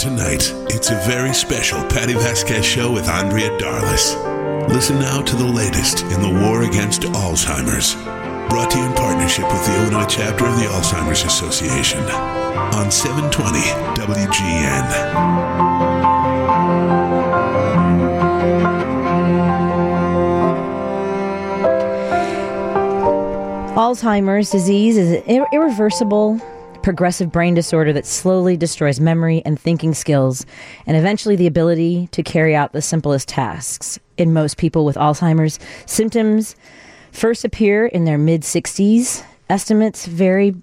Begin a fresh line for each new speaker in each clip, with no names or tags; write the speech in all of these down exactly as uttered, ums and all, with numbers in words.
tonight, it's a very special Patty Vasquez show with Andrea Darlis. Listen now to the latest in the war against Alzheimer's. Brought to you in partnership with the Illinois chapter of the Alzheimer's Association on seven twenty W G N.
Alzheimer's disease is an ir- irreversible, progressive brain disorder that slowly destroys memory and thinking skills, and eventually the ability to carry out the simplest tasks. In most people with Alzheimer's, symptoms first appear in their mid-sixties. Estimates vary,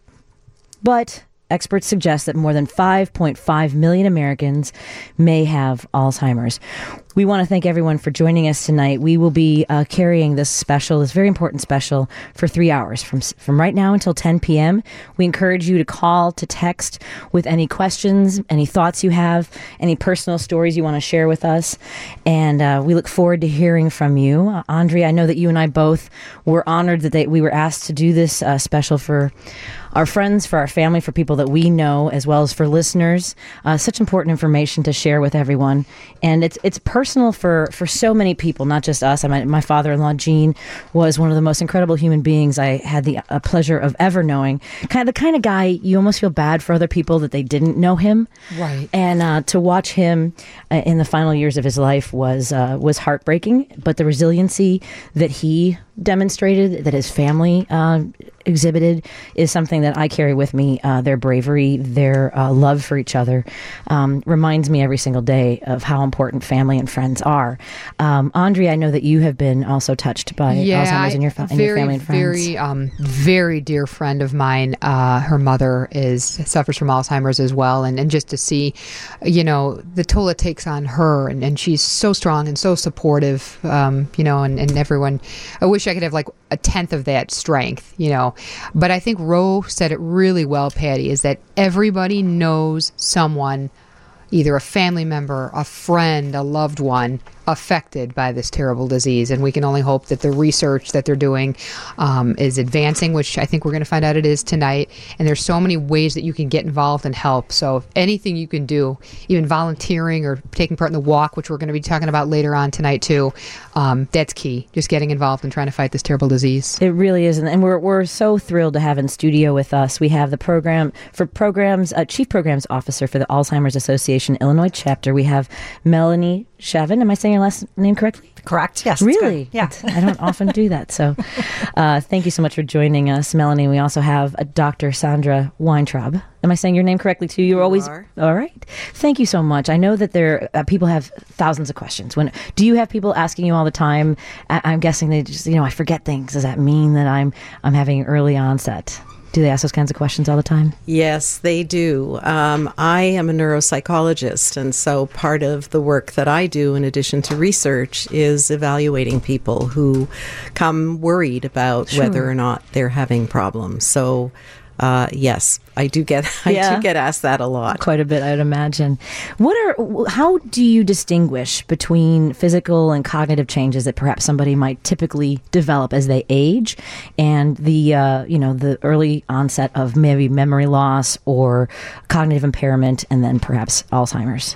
but experts suggest that more than five point five million Americans may have Alzheimer's. We want to thank everyone for joining us tonight. We will be uh, carrying this special, this very important special, for three hours from from right now until ten p.m. We encourage you to call, to text with any questions, any thoughts you have, any personal stories you want to share with us. And uh, we look forward to hearing from you. Uh, Andrea, I know that you and I both were honored that they, we were asked to do this uh, special for our friends, for our family, for people that we know, as well as for listeners. Uh, such important information to share with everyone. And it's it's personal for, for so many people, not just us. I mean, my father-in-law, Gene, was one of the most incredible human beings I had the uh, pleasure of ever knowing. Kind of the kind of guy you almost feel bad for other people that they didn't know him.
Right.
And uh, to watch him uh, in the final years of his life was uh, was heartbreaking. But the resiliency that he demonstrated, that his family uh, exhibited, is something that I carry with me. Uh, their bravery, their uh, love for each other um, reminds me every single day of how important family and friends are. Um, Andrea, I know that you have been also touched by
yeah,
Alzheimer's in your, fa- in
very,
your family and friends.
Very, um, very dear friend of mine. Uh, her mother is suffers from Alzheimer's as well, and, and just to see, you know, the toll it takes on her, and, and she's so strong and so supportive, um, you know, and, and everyone. I wish I could have like a tenth of that strength, you know. But I think Roe said it really well, Patty, is that everybody knows someone, either a family member, a friend, a loved one, affected by this terrible disease. And we can only hope that the research that they're doing um, is advancing, which I think we're going to find out it is tonight. And there's so many ways that you can get involved and help. So if anything you can do, even volunteering or taking part in the walk, which we're going to be talking about later on tonight too, um, that's key. Just getting involved and trying to fight this terrible disease.
It really is. And we're we're so thrilled to have in studio with us. We have the program for programs, uh, Chief Programs Officer for the Alzheimer's Association Illinois chapter. We have Melanie Shavin. Am I saying your last name correctly?
Correct. Yes.
Really?
Yeah.
I don't often do that. So uh, thank you so much for joining us, Melanie. We also have uh, Doctor Sandra Weintraub. Am I saying your name correctly too? You're
you
always
are.
All right. Thank you so much. I know that there uh, people have thousands of questions. When do you have people asking you all the time? I- I'm guessing they just, you know, I forget things. Does that mean that I'm I'm having early onset? Do they ask those kinds of questions all the time?
Yes, they do. Um, I am a neuropsychologist, and so part of the work that I do, in addition to research, is evaluating people who come worried about
Sure.
whether or not they're having problems. So, uh, yes, I do get I
Yeah.
do get asked that a lot.
Quite a bit, I'd imagine. What are? How do you distinguish between physical and cognitive changes that perhaps somebody might typically develop as they age, and the uh, you know the early onset of maybe memory loss or cognitive impairment, and then perhaps Alzheimer's?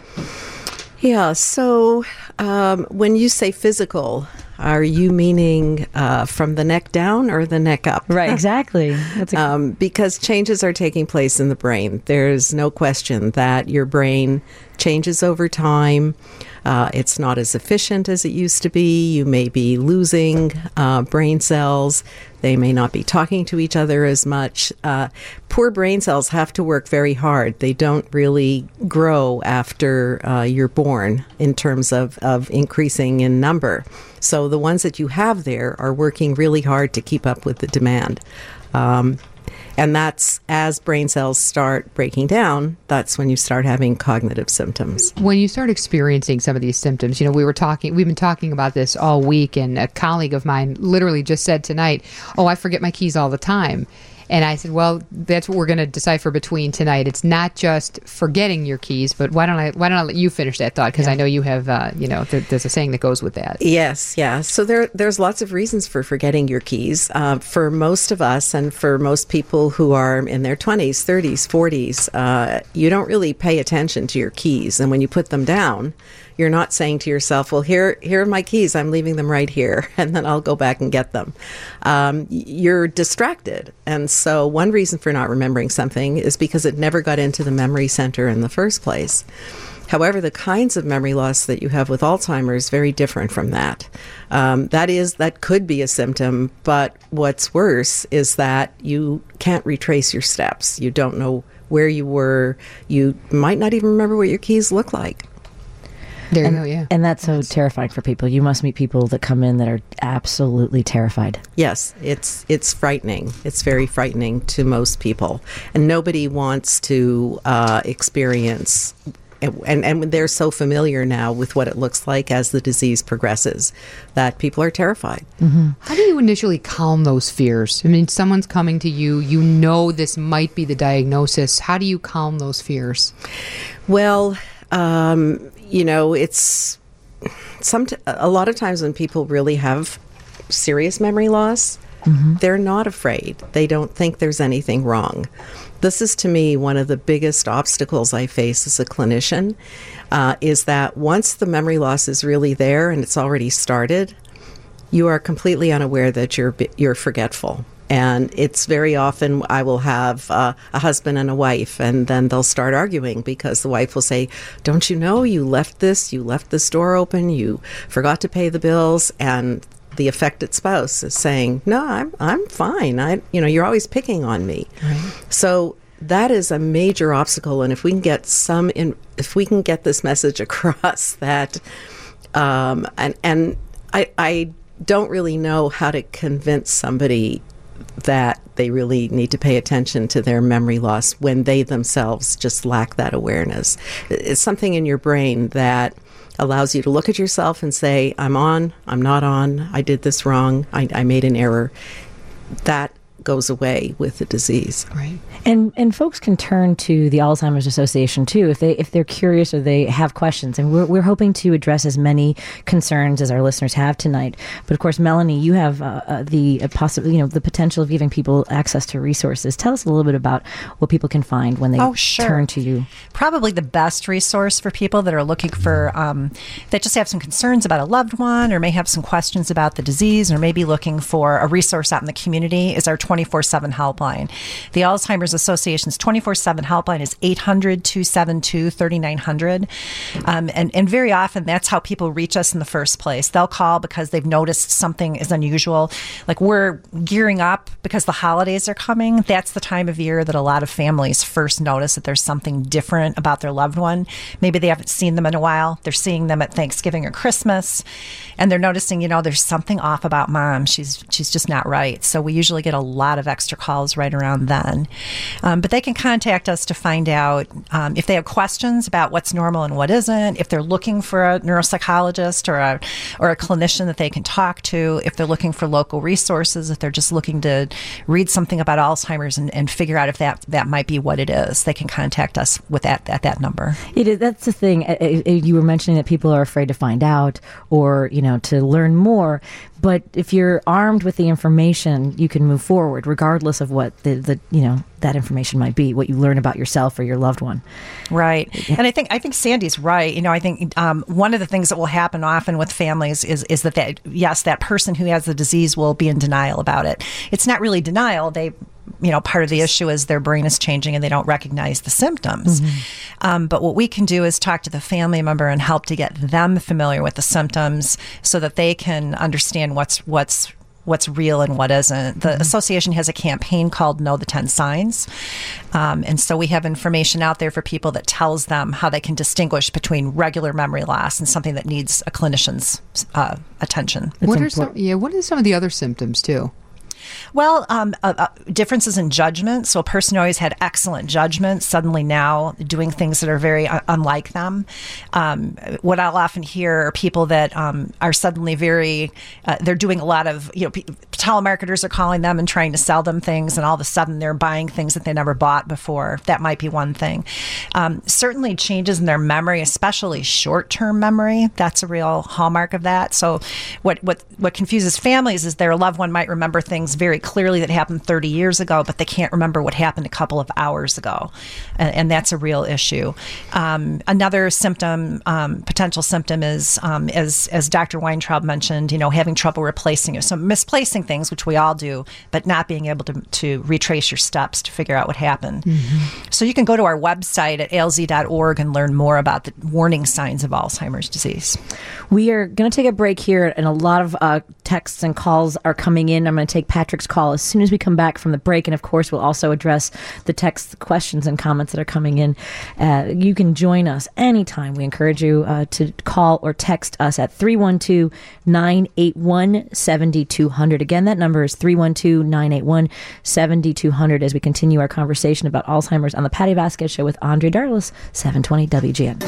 Yeah, so um, when you say physical, are you meaning uh, from the neck down or the neck up?
Right, exactly. That's a-
um, because changes are taking place in the brain. There's no question that your brain changes over time. Uh, it's not as efficient as it used to be. You may be losing uh, brain cells. They may not be talking to each other as much. Uh, poor brain cells have to work very hard. They don't really grow after uh, you're born in terms of, of increasing in number. So the ones that you have there are working really hard to keep up with the demand. Um, And that's as brain cells start breaking down, that's when you start having cognitive symptoms.
When you start experiencing some of these symptoms, you know, we were talking, we've been talking about this all week, and a colleague of mine literally just said tonight, oh, I forget my keys all the time. And I said, well, that's what we're going to decipher between tonight. It's not just forgetting your keys, but why don't I why don't I let you finish that thought? Because yeah. I know you have, uh, you know, there, there's a saying that goes with that.
Yes, yeah. So there, there's lots of reasons for forgetting your keys. Uh, for most of us and for most people who are in their twenties, thirties, forties, uh, you don't really pay attention to your keys. And when you put them down, you're not saying to yourself, well, here, here are my keys. I'm leaving them right here, and then I'll go back and get them. Um, you're distracted. And so one reason for not remembering something is because it never got into the memory center in the first place. However, the kinds of memory loss that you have with Alzheimer's is very different from that. Um, that is, that could be a symptom, but what's worse is that you can't retrace your steps. You don't know where you were. You might not even remember what your keys look like.
There
and,
you go, yeah.
And that's so terrifying for people. You must meet people that come in that are absolutely terrified.
Yes, it's it's frightening. It's very frightening to most people. And nobody wants to uh, experience, and, and they're so familiar now with what it looks like as the disease progresses, that people are terrified.
Mm-hmm. How do you initially calm those fears? I mean, someone's coming to you, you know this might be the diagnosis. How do you calm those fears?
Well, um... You know, it's some t- a lot of times when people really have serious memory loss, mm-hmm. they're not afraid. They don't think there's anything wrong. This is, to me, one of the biggest obstacles I face as a clinician, uh, is that once the memory loss is really there and it's already started, you are completely unaware that you're you're forgetful. And it's very often I will have uh, a husband and a wife, and then they'll start arguing because the wife will say, don't you know you left this, you left this door open, you forgot to pay the bills, and the affected spouse is saying, no, I'm I'm fine. I, you know, you're always picking on me. Right. So that is a major obstacle, and if we can get some, in, if we can get this message across that, um, and and I I don't really know how to convince somebody that they really need to pay attention to their memory loss when they themselves just lack that awareness. It's something in your brain that allows you to look at yourself and say, I'm on, I'm not on, I did this wrong, I, I made an error. That goes away with the disease.
Right.
And and folks can turn to the Alzheimer's Association too if they if they're curious or they have questions. And we're we're hoping to address as many concerns as our listeners have tonight. But of course, Melanie, you have uh, uh, the uh, possible you know the potential of giving people access to resources. Tell us a little bit about what people can find when they
oh, sure.
turn to you.
Probably the best resource for people that are looking for um, that just have some concerns about a loved one or may have some questions about the disease or maybe looking for a resource out in the community is our twenty-four seven helpline. The Alzheimer's Association's twenty-four seven helpline is eight hundred, two seven two, three nine zero zero. Um, and, and very often that's how people reach us in the first place. They'll call because they've noticed something is unusual. Like we're gearing up because the holidays are coming. That's the time of year that a lot of families first notice that there's something different about their loved one. Maybe they haven't seen them in a while. They're seeing them at Thanksgiving or Christmas. And they're noticing, you know, there's something off about mom. She's she's just not right. So we usually get a lot of extra calls right around then. Um, but they can contact us to find out um, if they have questions about what's normal and what isn't, if they're looking for a neuropsychologist or a, or a clinician that they can talk to, if they're looking for local resources, if they're just looking to read something about Alzheimer's and, and figure out if that, that might be what it is. They can contact us with that at that number.
It is, that's the thing. You were mentioning that people are afraid to find out or, you know, to learn more. But if you're armed with the information, you can move forward, regardless of what the, the you know that information might be, what you learn about yourself or your loved one.
Right, yeah. And I think I think Sandy's right. You know, I think um, one of the things that will happen often with families is is that that yes, that person who has the disease will be in denial about it. It's not really denial. They you know, part of the issue is their brain is changing and they don't recognize the symptoms. Mm-hmm. Um, but what we can do is talk to the family member and help to get them familiar with the symptoms so that they can understand what's what's what's real and what isn't. The mm-hmm. association has a campaign called Know the ten Signs. Um, and so we have information out there for people that tells them how they can distinguish between regular memory loss and something that needs a clinician's uh, attention.
What are some, yeah, what are some of the other symptoms too?
Well, um, uh, uh, differences in judgment. So a person who always had excellent judgment, suddenly now doing things that are very uh, unlike them. Um, what I'll often hear are people that um, are suddenly very, uh, they're doing a lot of, you know, p- telemarketers are calling them and trying to sell them things, and all of a sudden they're buying things that they never bought before. That might be one thing. Um, certainly changes in their memory, especially short-term memory. That's a real hallmark of that. So what, what, what confuses families is their loved one might remember things very clearly that happened thirty years ago, but they can't remember what happened a couple of hours ago. And, and that's a real issue. Um, another symptom, um, potential symptom is, um, as, as Doctor Weintraub mentioned, you know, having trouble replacing it. So misplacing things, which we all do, but not being able to, to retrace your steps to figure out what happened. Mm-hmm. So you can go to our website at A L Z dot org and learn more about the warning signs of Alzheimer's disease.
We are going to take a break here, and a lot of uh, texts and calls are coming in. I'm going to take Patrick's call as soon as we come back from the break, and of course we'll also address the text questions and comments that are coming in. Uh, you can join us anytime. We encourage you uh, to call or text us at three one two, nine eight one, seven two zero zero. Again, that number is three one two, nine eight one, seven two zero zero as we continue our conversation about Alzheimer's on the Patty Vasquez Show with Andrea Darlis, seven twenty W G N.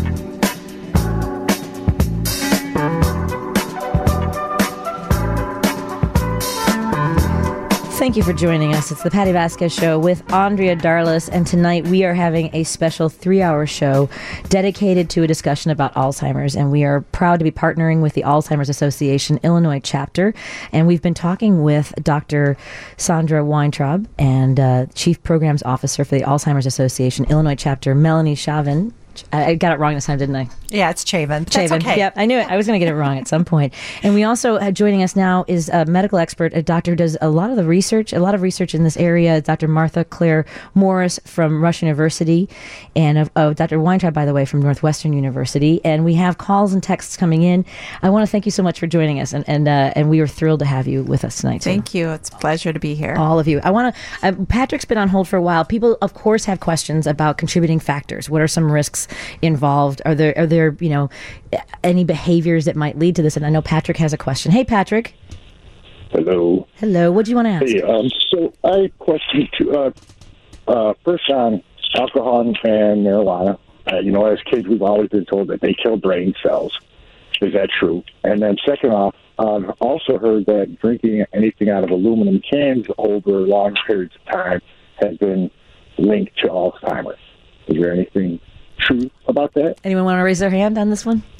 Thank you for joining us. It's the Patty Vasquez Show with Andrea Darlis, and tonight we are having a special three-hour show dedicated to a discussion about Alzheimer's, and we are proud to be partnering with the Alzheimer's Association Illinois chapter, and we've been talking with Doctor Sandra Weintraub and uh, Chief Programs Officer for the Alzheimer's Association Illinois chapter, Melanie Chavin. I got it wrong this time, didn't I?
Yeah, it's Chavin. That's
Chavin.
okay.
Yep, I knew it. I was going to get it wrong at some point. And we also, uh, joining us now is a medical expert, a doctor who does a lot of the research, a lot of research in this area, Doctor Martha Claire Morris from Rush University, and uh, oh, Doctor Weintraub, by the way, from Northwestern University. And we have calls and texts coming in. I want to thank you so much for joining us, and and, uh, and we were thrilled to have you with us tonight. Too.
Thank you. It's a pleasure to be here.
All of you. I want to. Uh, Patrick's been on hold for a while. People, of course, have questions about contributing factors. What are some risks involved? Are there are there you know any behaviors that might lead to this? And I know Patrick has a question. Hey, Patrick.
Hello.
Hello. What do you want to ask?
Hey, um, so I have a question to uh, uh, first on alcohol and marijuana. Uh, you know, as kids, we've always been told that they kill brain cells. Is that true? And then second off, I've also heard that drinking anything out of aluminum cans over long periods of time has been linked to Alzheimer's. Is there anything true about that?
Anyone want to raise their hand on this one?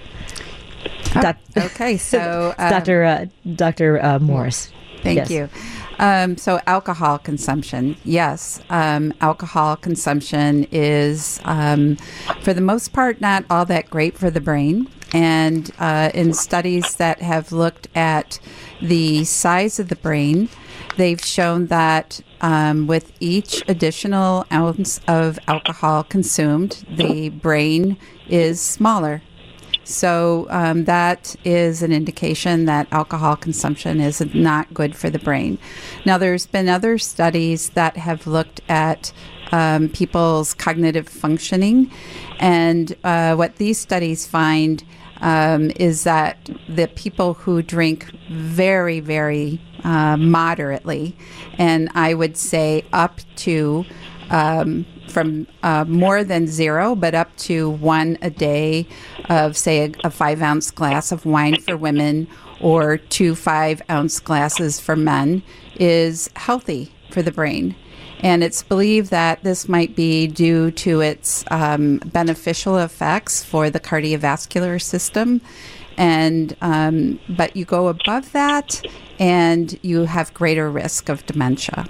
Oh,
Doc-
okay, so um,
Doctor Uh, Doctor Uh, Morris.
Thank
Yes.
you. Um, so alcohol consumption, yes. Um, alcohol consumption is, um, for the most part, not all that great for the brain. And uh, in studies that have looked at the size of the brain, they've shown that um, with each additional ounce of alcohol consumed, the brain is smaller. So um, that is an indication that alcohol consumption is not good for the brain. Now, there's been other studies that have looked at um, people's cognitive functioning, and uh, what these studies find um, is that the people who drink very, very uh, moderately, and I would say up to um, from uh, more than zero, but up to one a day of, say, a, a five-ounce glass of wine for women or two five-ounce glasses for men is healthy for the brain. And it's believed that this might be due to its um, beneficial effects for the cardiovascular system. And um, but you go above that, and you have greater risk of dementia.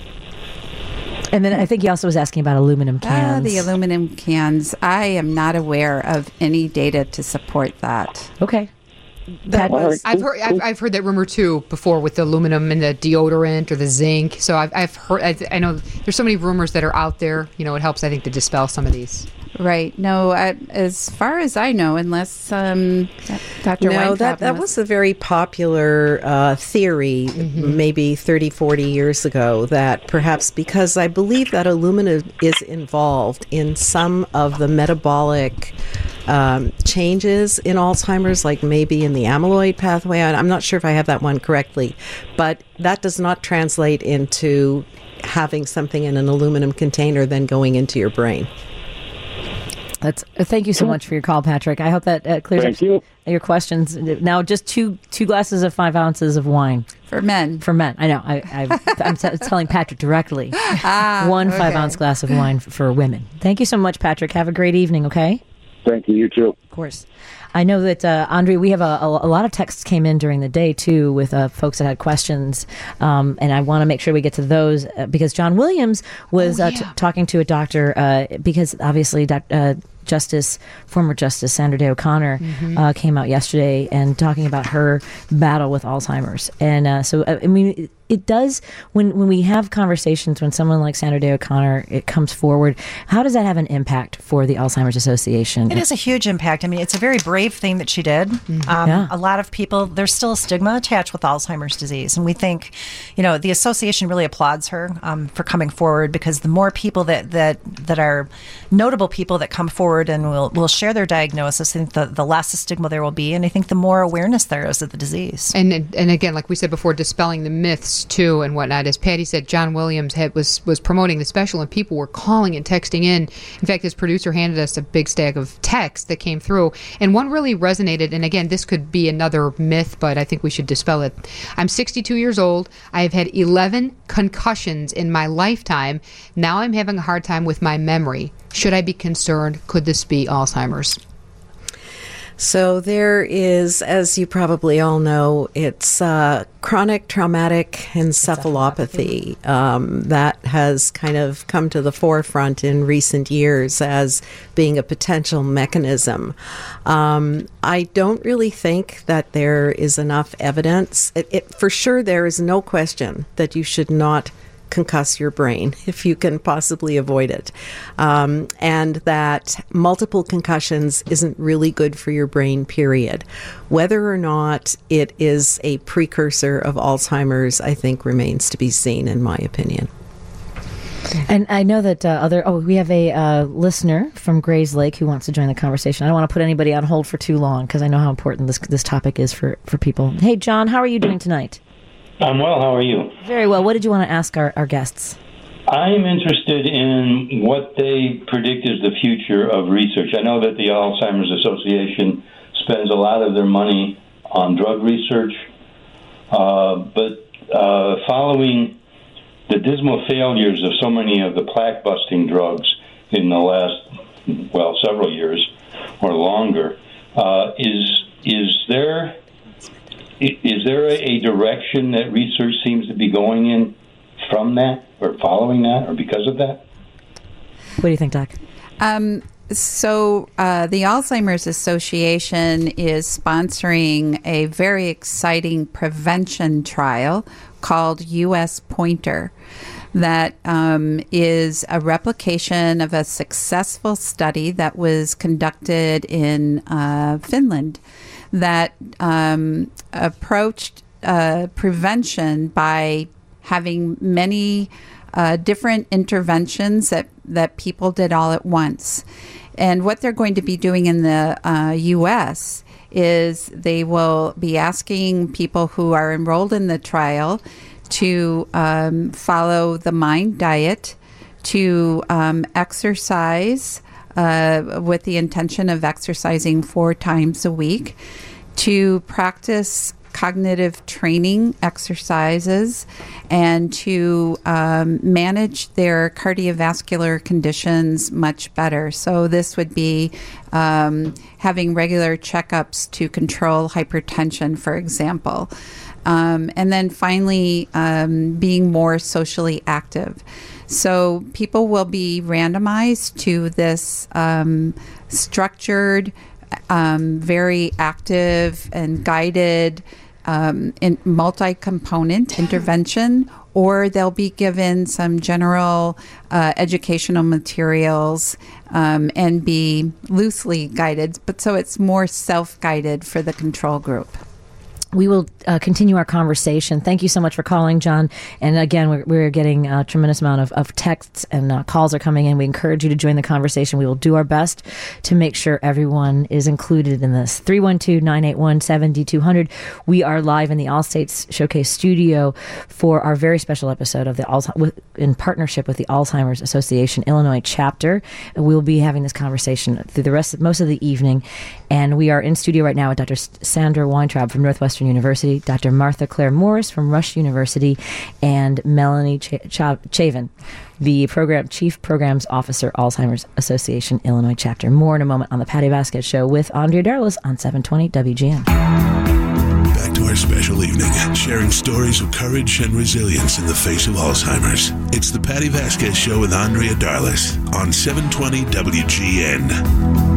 And then I think he also was asking about aluminum cans.
Ah, the aluminum cans. I am not aware of any data to support that.
Okay.
That
All
was,
right.
I've heard I've, I've heard that rumor too before with the aluminum and the deodorant or the zinc. So I've I've heard I, I know there's so many rumors that are out there. You know, it helps I think to dispel some of these.
Right. No, I, as far as I know, unless um, Doctor
No,
Weintraub
that, that
knows.
was a very popular uh, theory
Mm-hmm.
maybe thirty, forty years ago, that perhaps because I believe that aluminum is involved in some of the metabolic um, changes in Alzheimer's, like maybe in the amyloid pathway. I'm not sure if I have that one correctly, but that does not translate into having something in an aluminum container then going into your brain.
That's. Uh, thank you so much for your call, Patrick. I hope that uh, clears
Thank
up
you.
your questions. Now, just two two glasses of five ounces of wine
For men.
for men. I know. I, I, I'm t- telling Patrick directly.
Ah,
One five
okay.
ounce glass of wine f- for women. Thank you so much, Patrick. Have a great evening. Okay.
Thank you. You too.
Of course. I know that, uh, Andre, we have a, a, a lot of texts came in during the day, too, with uh, folks that had questions. Um, and I want to make sure we get to those uh, because John Williams was
Oh,
uh,
yeah.
t- talking to a doctor uh, because obviously doc- uh, Justice, former Justice Sandra Day O'Connor
Mm-hmm.
uh, came out yesterday and talking about her battle with Alzheimer's. And uh, so, uh, I mean, it, it does, when, when we have conversations, when someone like Sandra Day O'Connor, it comes forward, how does that have an impact for the Alzheimer's Association?
It is a huge impact. I mean, it's a very brave thing that she did. Um,
Yeah.
A lot of people, there's still a stigma attached with Alzheimer's disease. And we think, you know, the association really applauds her um, for coming forward because the more people that, that, that are notable people that come forward and will, will share their diagnosis, I think the, the less the stigma there will be. And I think the more awareness there is of the disease.
And and again, like we said before, dispelling the myths too and whatnot. As Patty said, John Williams had, was was promoting the special, and people were calling and texting in. In fact, his producer handed us a big stack of texts that came through, and one really resonated. And again, this could be another myth, but I think we should dispel it. I'm sixty-two years old. I have had eleven concussions in my lifetime. Now I'm having a hard time with my memory. Should I be concerned? Could this be Alzheimer's?
So there is, as you probably all know, it's uh, chronic traumatic encephalopathy um, that has kind of come to the forefront in recent years as being a potential mechanism. Um, I don't really think that there is enough evidence. It, it, for sure, there is no question that you should not concuss your brain if you can possibly avoid it. Um, and that multiple concussions isn't really good for your brain, period. Whether or not it is a precursor of Alzheimer's, I think remains to be seen, in my opinion.
And I know that uh, other, oh, we have a uh, listener from Grays Lake who wants to join the conversation. I don't want to put anybody on hold for too long because I know how important this this topic is for, for people. Hey, John, how are you doing tonight?
I'm well. How are you?
Very well. What did you want to ask our, our guests?
I'm interested in what they predict is the future of research. I know that the Alzheimer's Association spends a lot of their money on drug research, uh, but uh, following the dismal failures of so many of the plaque-busting drugs in the last, well, several years or longer, uh, is is there... Is there a direction that research seems to be going in from that, or following that, or because of that?
What do you think, Doc?
Um, so uh, the Alzheimer's Association is sponsoring a very exciting prevention trial called U S Pointer that um, is a replication of a successful study that was conducted in uh, Finland that um, approached uh, prevention by having many uh, different interventions that, that people did all at once. And what they're going to be doing in the uh, U S is they will be asking people who are enrolled in the trial to um, follow the MIND diet, to um, exercise uh, with the intention of exercising four times a week, to practice cognitive training exercises, and to um, manage their cardiovascular conditions much better. So this would be um, having regular checkups to control hypertension, for example. Um, and then finally, um, being more socially active. So people will be randomized to this um, structured, um, very active and guided um, in multi-component intervention, or they'll be given some general uh, educational materials um, and be loosely guided, but so it's more self-guided for the control group.
we will uh, continue our conversation. Thank you so much for calling, John. And again, we're, we're getting a tremendous amount of, of texts and uh, calls are coming in. We encourage you to join the conversation. We will do our best to make sure everyone is included in this. three one two, nine eight one, seven two zero zero. We are live in the All States Showcase studio for our very special episode of the Alzheimer's, with, in partnership with the Alzheimer's Association Illinois chapter. And we'll be having this conversation through the rest of most of the evening. And we are in studio right now with Doctor Sandra Weintraub from Northwestern University, Doctor Martha Claire Morris from Rush University, and Melanie Ch- Ch- Chavin, the program Chief Programs Officer, Alzheimer's Association Illinois chapter. More in a moment on the Patty Vasquez Show with Andrea Darlis on seven twenty W G N.
Back to our special evening, sharing stories of courage and resilience in the face of Alzheimer's. It's the Patty Vasquez Show with Andrea Darlis on seven twenty W G N.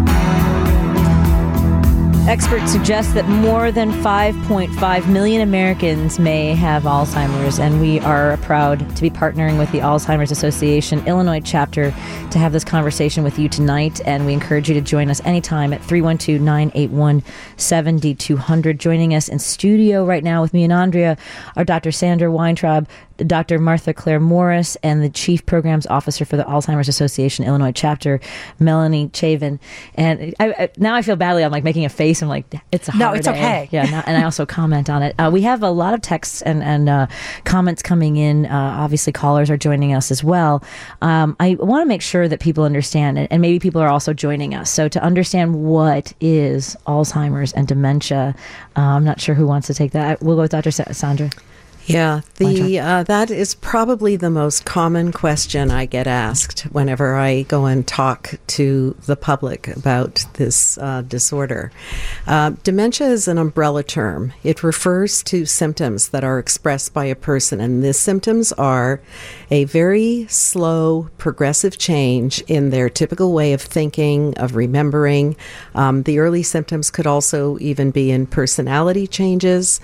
Experts suggest that more than five point five million Americans may have Alzheimer's, and we are proud to be partnering with the Alzheimer's Association Illinois chapter to have this conversation with you tonight, and we encourage you to join us anytime at three one two, nine eight one, seven two zero zero. Joining us in studio right now with me and Andrea are Doctor Sandra Weintraub, Doctor Martha Claire Morris, and the Chief Programs Officer for the Alzheimer's Association Illinois chapter, Melanie Chavin. And I, I, now I feel badly. I'm like making a face. I'm like, it's a hard
No, it's
day.
okay.
Yeah, not, and I also comment on it. Uh, we have a lot of texts and, and uh, comments coming in. Uh, obviously, callers are joining us as well. Um, I want to make sure that people understand, and, and maybe people are also joining us. So to understand what is Alzheimer's and dementia, uh, I'm not sure who wants to take that. We'll go with Doctor Sa- Sandra.
Yeah, the uh, that is probably the most common question I get asked whenever I go and talk to the public about this uh, disorder. Uh, dementia is an umbrella term. It refers to symptoms that are expressed by a person, and the symptoms are a very slow, progressive change in their typical way of thinking, of remembering. Um, the early symptoms could also even be in personality changes,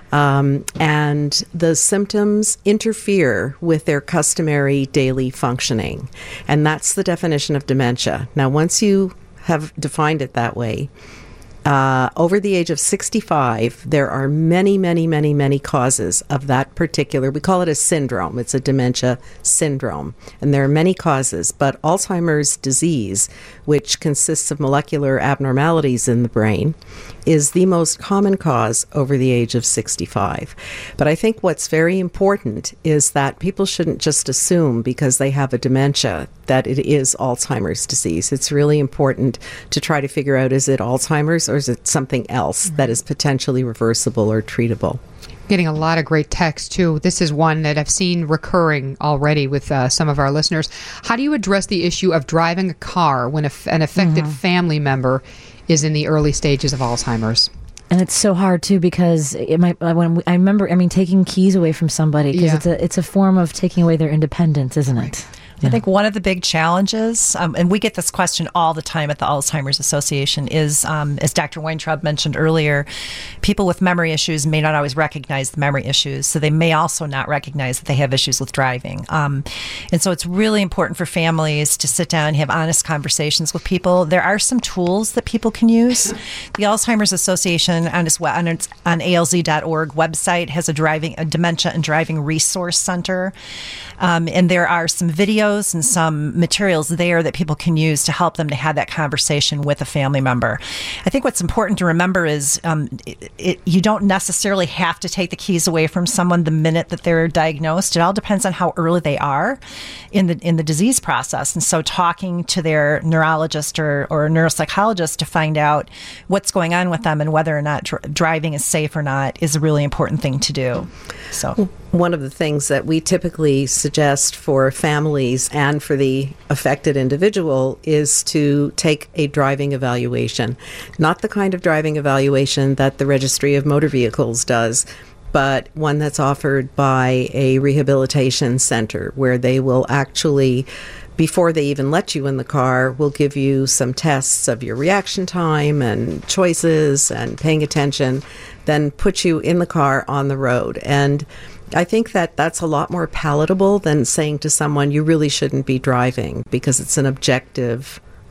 um, and the symptoms interfere with their customary daily functioning. And that's the definition of dementia. Now, once you have defined it that way, uh, over the age of sixty-five, there are many, many, many, many causes of that particular, we call it a syndrome. It's a dementia syndrome. And there are many causes, but Alzheimer's disease, which consists of molecular abnormalities in the brain, is the most common cause over the age of sixty-five. But I think what's very important is that people shouldn't just assume because they have a dementia that it is Alzheimer's disease. It's really important to try to figure out, is it Alzheimer's or is it something else that is potentially reversible or treatable?
Getting a lot of great text, too. This is one that I've seen recurring already with uh, some of our listeners. How do you address the issue of driving a car when a f- an affected mm-hmm. family member is in the early stages of Alzheimer's?
And it's so hard too because it might. When we, I remember, I mean, taking keys away from somebody because
Yeah.
it's a it's a form of taking away their independence, isn't it?
I think one of the big challenges, um, and we get this question all the time at the Alzheimer's Association, is, um, as Doctor Weintraub mentioned earlier, people with memory issues may not always recognize the memory issues, so they may also not recognize that they have issues with driving. Um, and so it's really important for families to sit down and have honest conversations with people. There are some tools that people can use. The Alzheimer's Association on its, on its on A L Z dot org website has a driving a dementia and driving resource center, um, and there are some videos and some materials there that people can use to help them to have that conversation with a family member. I think what's important to remember is um, it, it, you don't necessarily have to take the keys away from someone the minute that they're diagnosed. It all depends on how early they are in the in the disease process. And so talking to their neurologist or, or neuropsychologist to find out what's going on with them and whether or not dr- driving is safe or not is a really important thing to do. So
one of the things that we typically suggest for families and for the affected individual is to take a driving evaluation. Not the kind of driving evaluation that the Registry of Motor Vehicles does, but one that's offered by a rehabilitation center where they will actually, before they even let you in the car, will give you some tests of your reaction time and choices and paying attention, then put you in the car on the road. And I think that that's a lot more palatable than saying to someone, you really shouldn't be driving, because it's an objective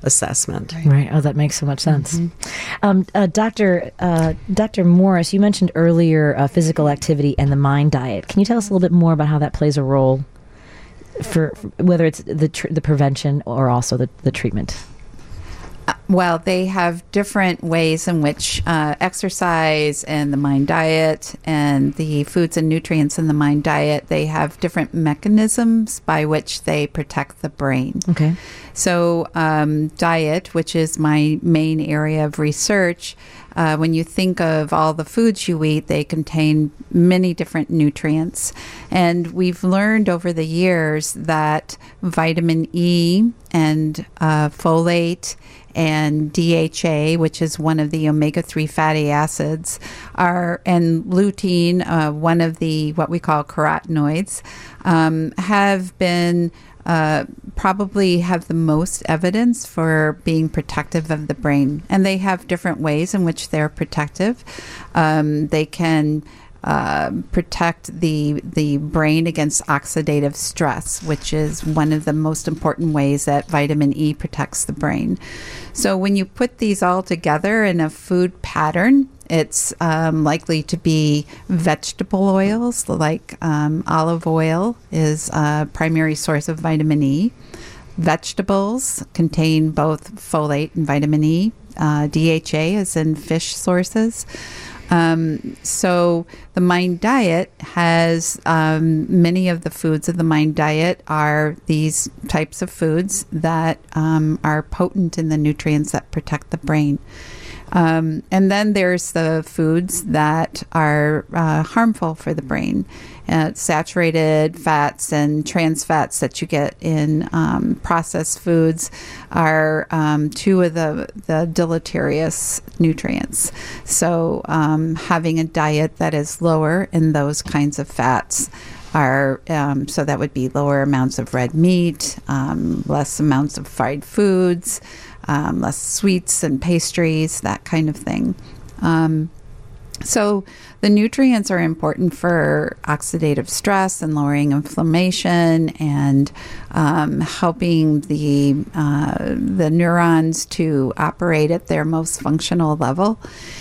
assessment.
Right. right. Oh, that makes so much sense.
Mm-hmm.
Um, uh, Doctor Uh, Doctor Morris, you mentioned earlier uh, physical activity and the mind diet. Can you tell us a little bit more about how that plays a role for, for whether it's the tr- the prevention or also the, the treatment?
Uh, well, they have different ways in which uh, exercise and the mind diet and the foods and nutrients in the mind diet, they have different mechanisms by which they protect the brain.
Okay.
So um, diet, which is my main area of research, uh, when you think of all the foods you eat, they contain many different nutrients. And we've learned over the years that vitamin E and uh, folate and D H A, which is one of the omega three fatty acids, are and lutein, uh, one of the what we call carotenoids, um, have been uh, probably have the most evidence for being protective of the brain. And they have different ways in which they're protective. Um, they can Uh, protect the the brain against oxidative stress, which is one of the most important ways that vitamin E protects the brain. So when you put these all together in a food pattern, it's um, likely to be vegetable oils, like um, olive oil is a primary source of vitamin E. Vegetables contain both folate and vitamin E. Uh, D H A is in fish sources. Um, so the mind diet has um, many of the foods of the mind diet are these types of foods that um, are potent in the nutrients that protect the brain. Um, and then there's the foods that are uh, harmful for the brain. Uh, saturated fats and trans fats that you get in um, processed foods are um, two of the, the deleterious nutrients. So um, having a diet that is lower in those kinds of fats are, um, so that would be lower amounts of red meat, um, less amounts of fried foods, um, less sweets and pastries, that kind of thing. Um, So the nutrients are important for oxidative stress and lowering inflammation and um, helping the uh, the neurons to operate at their most functional level.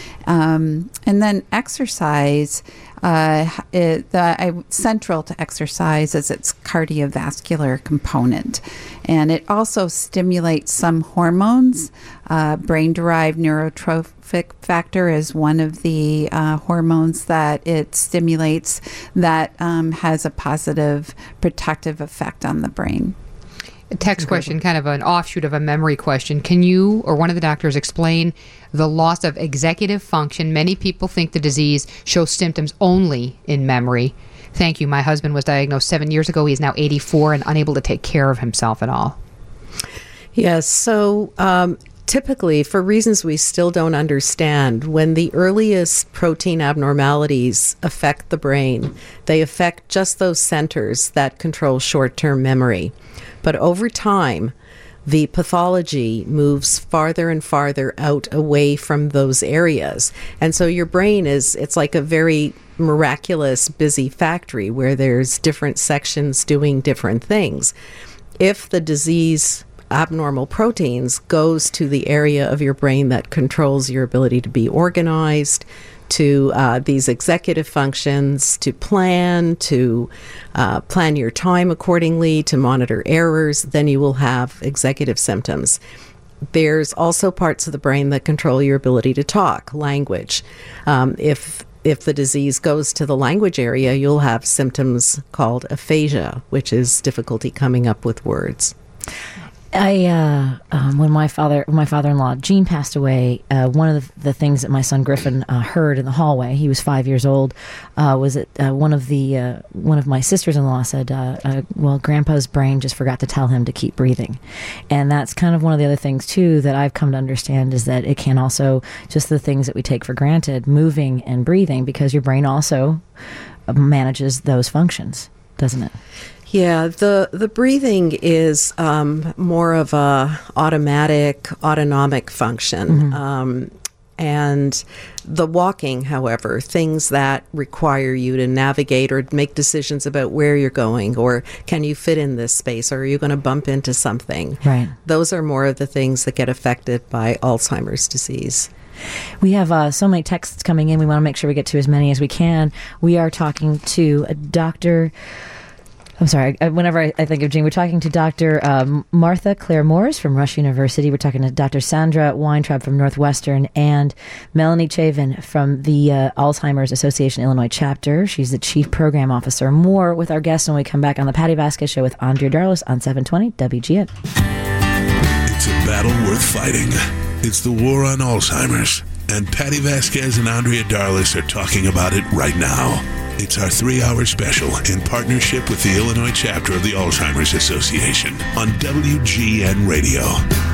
Um, and then exercise, uh, it, the, I, central to exercise is its cardiovascular component. And it also stimulates some hormones. Uh, brain-derived neurotrophic factor is one of the uh, hormones that it stimulates that um, has a positive protective effect on the brain.
A text question, kind of an offshoot of a memory question. Can you or one of the doctors explain the loss of executive function? Many people think the disease shows symptoms only in memory. Thank you. My husband was diagnosed seven years ago. He's now eighty-four and unable to take care of himself at all.
Yes. So um, typically, for reasons we still don't understand, when the earliest protein abnormalities affect the brain, they affect just those centers that control short-term memory. But over time, the pathology moves farther and farther out away from those areas. And so your brain is, it's like a very miraculous, busy factory where there's different sections doing different things. If the disease abnormal proteins goes to the area of your brain that controls your ability to be organized, to uh, these executive functions, to plan, to uh, plan your time accordingly, to monitor errors, then you will have executive symptoms. There's also parts of the brain that control your ability to talk, language. Um, if if the disease goes to the language area, you'll have symptoms called aphasia, which is difficulty coming up with words.
I uh, um, when my father, when my father-in-law Gene passed away, uh, one of the, the things that my son Griffin uh, heard in the hallway, he was five years old, uh, was that uh, one of the uh, one of my sisters-in-law said, uh, uh, "Well, Grandpa's brain just forgot to tell him to keep breathing," and that's kind of one of the other things too that I've come to understand is that it can also just the things that we take for granted, moving and breathing, because your brain also manages those functions, doesn't it?
Yeah, the, the breathing is um, more of a automatic, autonomic function. Mm-hmm. Um, And the walking, however, things that require you to navigate or make decisions about where you're going, or can you fit in this space, or are you going to bump into something?
Right.
Those are more of the things that get affected by Alzheimer's disease.
We have uh, so many texts coming in. We want to make sure we get to as many as we can. We are talking to a Doctor I'm sorry, whenever I, I think of Jean, we're talking to Doctor Um, Martha Claire Morris from Rush University. We're talking to Doctor Sandra Weintraub from Northwestern and Melanie Chavin from the uh, Alzheimer's Association Illinois chapter. She's the Chief Program Officer. More with our guests when we come back on the Patty Vasquez Show with Andrea Darlis on seven twenty W G N.
It's a battle worth fighting. It's the war on Alzheimer's. And Patty Vasquez and Andrea Darlis are talking about it right now. It's our three-hour special in partnership with the Illinois chapter of the Alzheimer's Association on W G N Radio.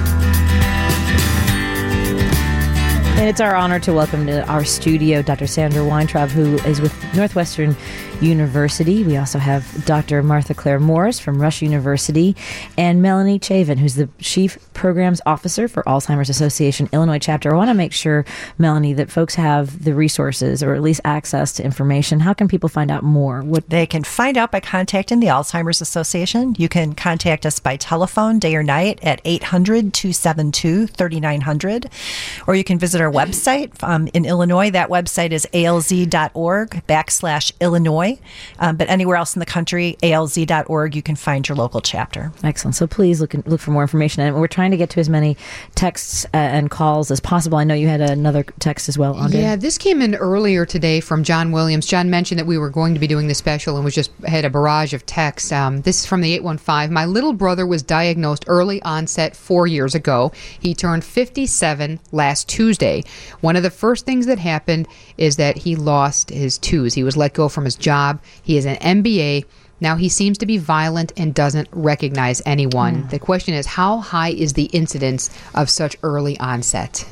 And it's our honor to welcome to our studio Doctor Sandra Weintraub, who is with Northwestern University. We also have Doctor Martha Claire Morris from Rush University and Melanie Chavin, who's the Chief Programs Officer for Alzheimer's Association Illinois chapter. I want to make sure, Melanie, that folks have the resources or at least access to information. How can people find out more? What
They can find out by contacting the Alzheimer's Association. You can contact us by telephone day or night at eight hundred, two seven two, three nine hundred, or you can visit our website um, in Illinois. That website is alz.org backslash Illinois. Um, but anywhere else in the country, A L Z dot org, you can find your local chapter.
Excellent. So please look look for more information. And we're trying to get to as many texts uh, and calls as possible. I know you had another text as well, Andrea.
Yeah, this came in earlier today from John Williams. John mentioned that we were going to be doing this special and was just had a barrage of texts. Um, this is from the eight one five. My little brother was diagnosed early onset four years ago. He turned fifty-seven last Tuesday. One of the first things that happened is that he lost his twos. He was let go from his job. He is an M B A. Now he seems to be violent and doesn't recognize anyone. Mm. The question is, how high is the incidence of such early onset?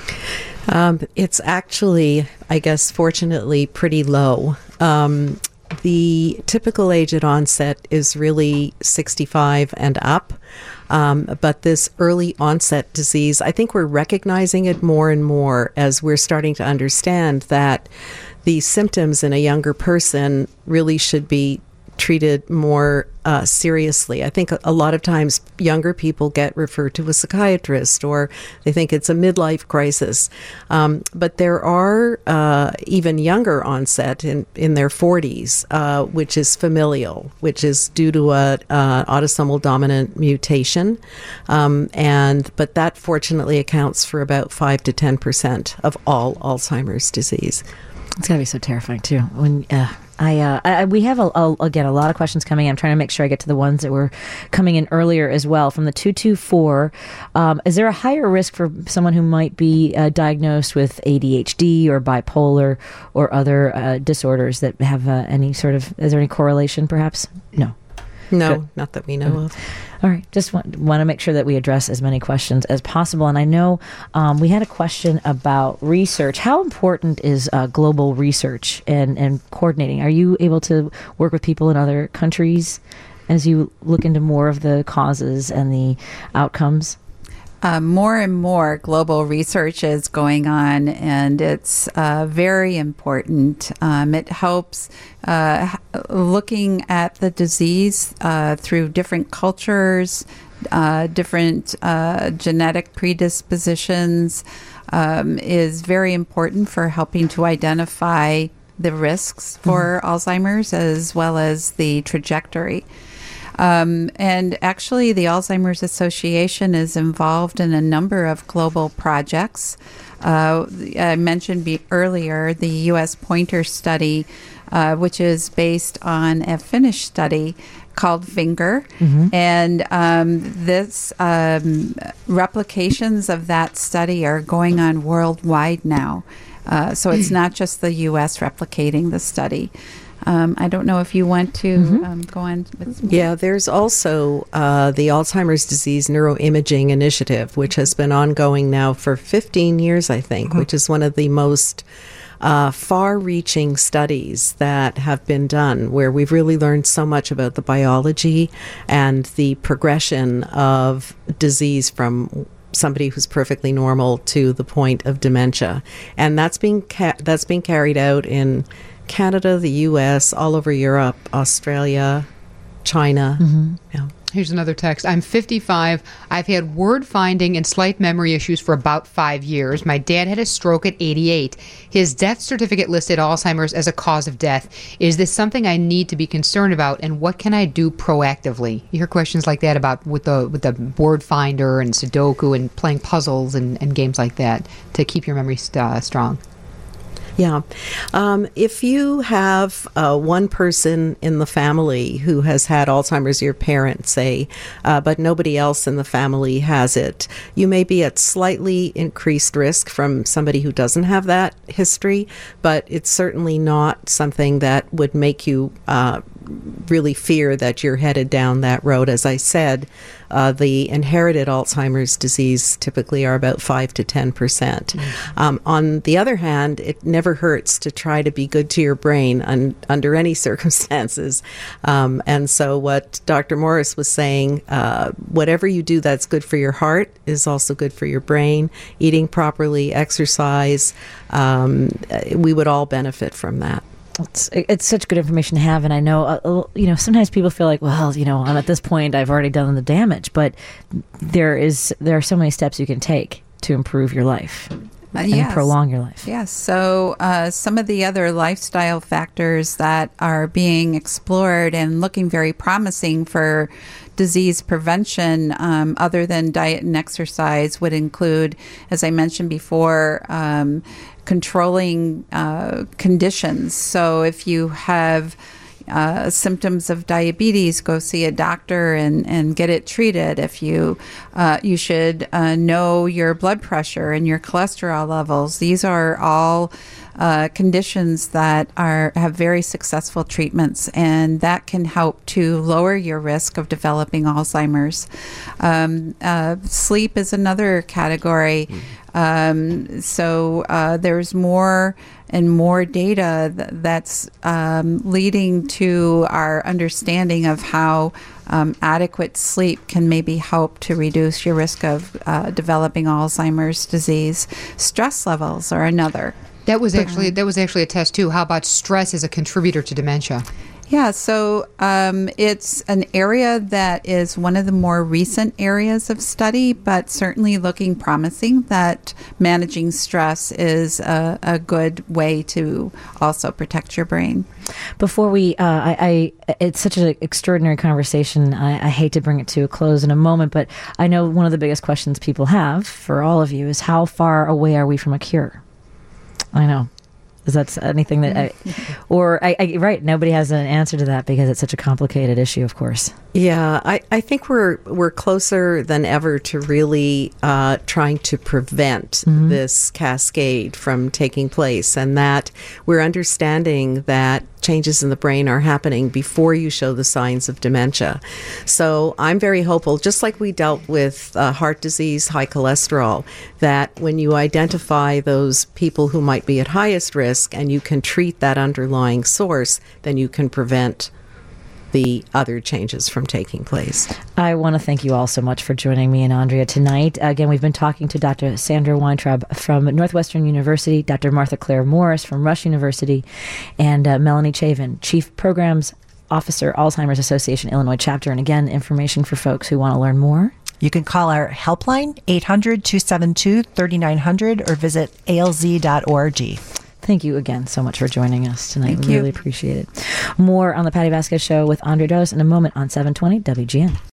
Um, it's actually, I guess, fortunately, pretty low. Um, the typical age at onset is really sixty-five and up. Um, but this early onset disease, I think we're recognizing it more and more as we're starting to understand that the symptoms in a younger person really should be treated more uh, seriously. I think a, a lot of times younger people get referred to a psychiatrist or they think it's a midlife crisis. Um, but there are uh, even younger onset in, in their forties, uh, which is familial, which is due to a uh, autosomal dominant mutation. Um, and but that fortunately accounts for about five to ten percent of all Alzheimer's disease.
It's got to be so terrifying, too. When uh, I, uh, I, we have, a, a, again, a lot of questions coming in. I'm trying to make sure I get to the ones that were coming in earlier as well. From the two two four, um, is there a higher risk for someone who might be uh, diagnosed with A D H D or bipolar or other uh, disorders that have uh, any sort of, is there any correlation perhaps? No.
No,
Good.
Not that we know of.
All right. Just want, want to make sure that we address as many questions as possible. And I know um, we had a question about research. How important is uh, global research and, and coordinating? Are you able to work with people in other countries as you look into more of the causes and the outcomes?
Uh, more and more global research is going on, and it's uh, very important. Um, it helps uh, looking at the disease uh, through different cultures, uh, different uh, genetic predispositions um, is very important for helping to identify the risks for mm-hmm. Alzheimer's as well as the trajectory. Um, and actually, the Alzheimer's Association is involved in a number of global projects. Uh, I mentioned be- earlier the U S Pointer study, uh, which is based on a Finnish study called FINGER. Mm-hmm. And um, this um, replications of that study are going on worldwide now. Uh, so it's not just the U S replicating the study. Um, I don't know if you want to mm-hmm. um, go on with...
Yeah, there's also uh, the Alzheimer's Disease Neuroimaging Initiative, which has been ongoing now for fifteen years, I think, mm-hmm. which is one of the most uh, far-reaching studies that have been done, where we've really learned so much about the biology and the progression of disease from somebody who's perfectly normal to the point of dementia. And that's being ca- that's being carried out in Canada, the U S, all over Europe, Australia, China.
Mm-hmm.
Yeah.
Here's another text. I'm fifty-five. I've had word finding and slight memory issues for about five years. My dad had a stroke at eighty-eight. His death certificate listed Alzheimer's as a cause of death. Is this something I need to be concerned about, and what can I do proactively? You hear questions like that about with the with the word finder and Sudoku and playing puzzles and, and games like that to keep your memory st- uh, strong.
Yeah. Um, if you have uh, one person in the family who has had Alzheimer's, your parent, say, uh, but nobody else in the family has it, you may be at slightly increased risk from somebody who doesn't have that history, but it's certainly not something that would make you uh, really fear that you're headed down that road. As I said, uh, the inherited Alzheimer's disease typically are about five to ten percent. Mm-hmm. Um, on the other hand, it never hurts to try to be good to your brain un- under any circumstances. Um, and so what Doctor Morris was saying, uh, whatever you do that's good for your heart is also good for your brain. Eating properly, exercise, um, we would all benefit from that.
It's, it's such good information to have, and I know, uh, you know, sometimes people feel like, well, you know, I'm at this point, I've already done the damage, but there is there are so many steps you can take to improve your life
Uh,
and
yes.
prolong your life.
Yes. So uh, some of the other lifestyle factors that are being explored and looking very promising for disease prevention, um, other than diet and exercise, would include, as I mentioned before, um, controlling uh, conditions. So if you have uh, symptoms of diabetes, go see a doctor and, and get it treated. If you uh, you should uh, know your blood pressure and your cholesterol levels. These are all uh, conditions that are have very successful treatments, and that can help to lower your risk of developing Alzheimer's. Um, uh, sleep is another category. Um, so uh, there's more and more data th- that's um, leading to our understanding of how um, adequate sleep can maybe help to reduce your risk of uh, developing Alzheimer's disease. Stress levels are another.
That was actually that was actually a test too. How about stress as a contributor to dementia?
Yeah, so um, it's an area that is one of the more recent areas of study, but certainly looking promising that managing stress is a, a good way to also protect your brain.
Before we, uh, I, I, it's such an extraordinary conversation. I, I hate to bring it to a close in a moment, but I know one of the biggest questions people have for all of you is how far away are we from a cure? I know. Is that anything that, I, or I, I, right? Nobody has an answer to that because it's such a complicated issue, of course.
Yeah, I, I think we're we're closer than ever to really uh, trying to prevent mm-hmm. this cascade from taking place, and that we're understanding that changes in the brain are happening before you show the signs of dementia. So I'm very hopeful, just like we dealt with uh, heart disease, high cholesterol, that when you identify those people who might be at highest risk and you can treat that underlying source, then you can prevent the other changes from taking place.
I want to thank you all so much for joining me and Andrea tonight. Again, we've been talking to Doctor Sandra Weintraub from Northwestern University, Doctor Martha Claire Morris from Rush University, and uh, Melanie Chavin, Chief Programs Officer, Alzheimer's Association Illinois Chapter. And again, information for folks who want to learn more.
You can call our helpline, eight hundred, two seven two, three nine zero zero, or visit A L Z dot org.
Thank you again so much for joining us tonight.
Thank
we
you.
Really appreciate it. More on the Patty Vasquez Show with Andrea Darlis in a moment on seven twenty W G N.